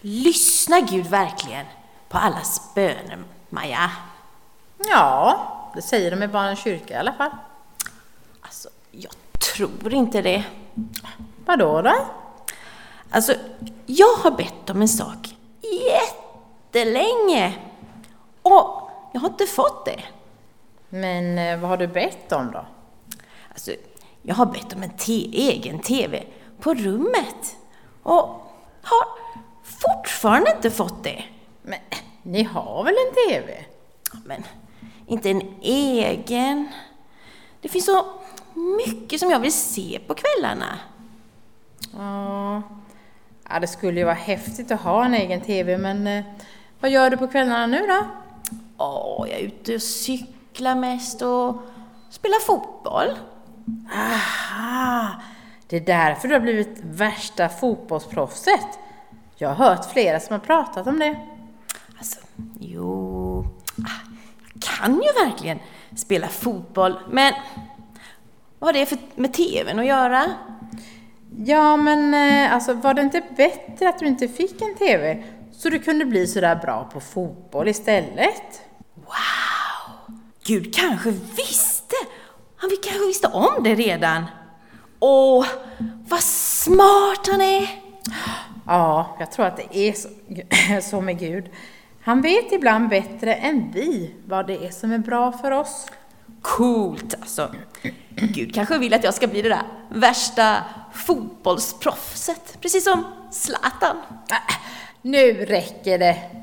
Lyssnar Gud verkligen på allas böner, Maja? Ja, det säger de i barnens kyrka i alla fall. Alltså, jag tror inte det. Vadå då? Alltså, jag har bett om en sak jättelänge. Och jag har inte fått det. Men vad har du bett om då? Alltså, jag har bett om en egen tv på rummet. Och har fortfarande inte fått det. Men ni har väl en tv? Men inte en egen. Det finns så mycket som jag vill se på kvällarna. Ja, det skulle ju vara häftigt att ha en egen tv, men vad gör du på kvällarna nu då? Jag är ute och cyklar mest och spelar fotboll. Aha, det är därför du har blivit värsta fotbollsproffset. Jag har hört flera som har pratat om det. Alltså, jag kan ju verkligen spela fotboll, men vad har det med tvn att göra? Ja, men alltså, var det inte bättre att du inte fick en tv så du kunde bli så där bra på fotboll istället? Wow! Gud kanske visste. Han kanske visste om det redan. Åh, vad smart han är! Ja, jag tror att det är så med Gud. Han vet ibland bättre än vi vad det är som är bra för oss. Coolt alltså. Gud kanske vill att jag ska bli det där värsta fotbollsproffset. Precis som Zlatan. Nu räcker det.